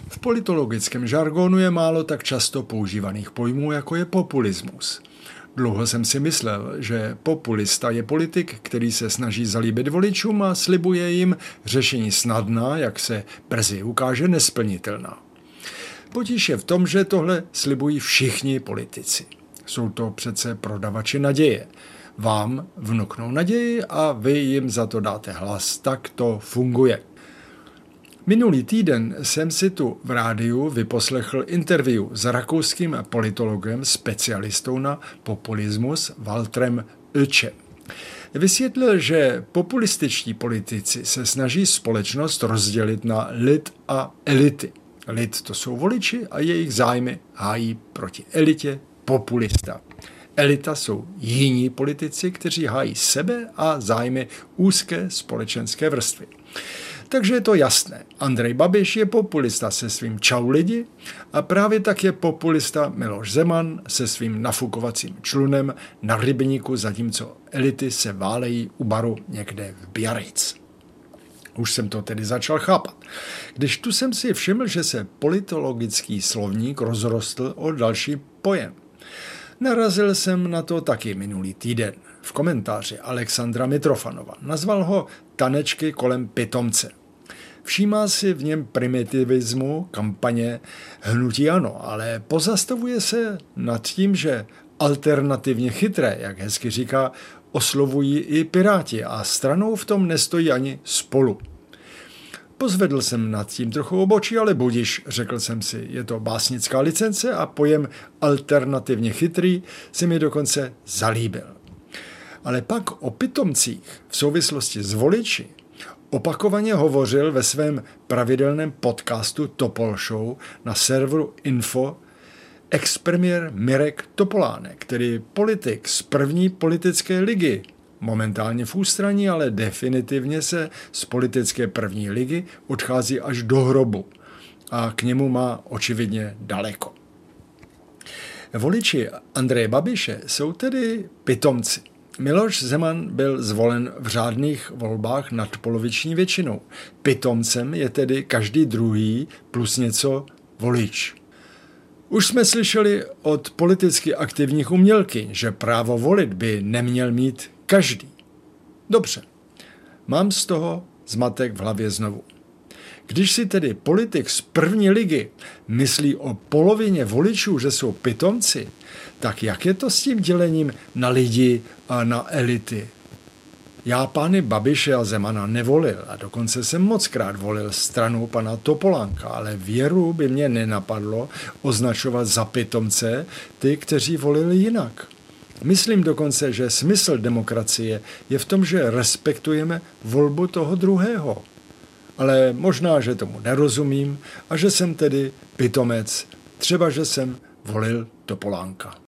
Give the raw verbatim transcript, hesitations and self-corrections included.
V politologickém žargonu je málo tak často používaných pojmů, jako je populismus. Dlouho jsem si myslel, že populista je politik, který se snaží zalíbit voličům a slibuje jim řešení snadná, jak se brzy ukáže, nesplnitelná. Potíž je v tom, že tohle slibují všichni politici. Jsou to přece prodavači naděje. Vám vnuknou naději a vy jim za to dáte hlas. Tak to funguje. Minulý týden jsem si tu v rádiu vyposlechl interview s rakouským politologem, specialistou na populismus Walterem Oetschem. Vysvětlil, že populističtí politici se snaží společnost rozdělit na lid a elity. Lid to jsou voliči a jejich zájmy hájí proti elitě populista. Elita jsou jiní politici, kteří hájí sebe a zájmy úzké společenské vrstvy. Takže je to jasné. Andrej Babiš je populista se svým čau lidi a právě tak je populista Miloš Zeman se svým nafukovacím člunem na rybníku, zatímco elity se válejí u baru někde v Biarritz. Už jsem to tedy začal chápat. Když tu jsem si všiml, že se politologický slovník rozrostl o další pojem. Narazil jsem na to taky minulý týden. V komentáři Alexandra Mitrofanova nazval ho tanečky kolem pitomce. Všímá si v něm primitivismu kampaně hnutí ANO, ale pozastavuje se nad tím, že alternativně chytré, jak hezky říká, oslovují i Piráti a stranou v tom nestojí ani Spolu. Pozvedl jsem nad tím trochu obočí, ale budiš, řekl jsem si, je to básnická licence a pojem alternativně chytrý se mi dokonce zalíbil. Ale pak o pitomcích v souvislosti s voliči opakovaně hovořil ve svém pravidelném podcastu Topol Show na serveru Info expremiér Mirek Topolánek, který politik z první politické ligy, momentálně v ústraní, ale definitivně se z politické první ligy odchází až do hrobu a k němu má očividně daleko. Voliči Andreje Babiše jsou tedy pitomci. Miloš Zeman byl zvolen v řádných volbách nadpoloviční většinou. Pitomcem je tedy každý druhý plus něco volič. Už jsme slyšeli od politicky aktivních umělkyň, že právo volit by neměl mít každý. Dobře, mám z toho zmatek v hlavě znovu. Když si tedy politik z první ligy myslí o polovině voličů, že jsou pitomci, tak jak je to s tím dělením na lidi a na elity? Já pány Babiše a Zemana nevolil a dokonce jsem mockrát volil stranu pana Topolánka, ale věru by mě nenapadlo označovat za pitomce ty, kteří volili jinak. Myslím dokonce, že smysl demokracie je v tom, že respektujeme volbu toho druhého. Ale možná, že tomu nerozumím a že jsem tedy pitomec, třeba že jsem volil Topolánka.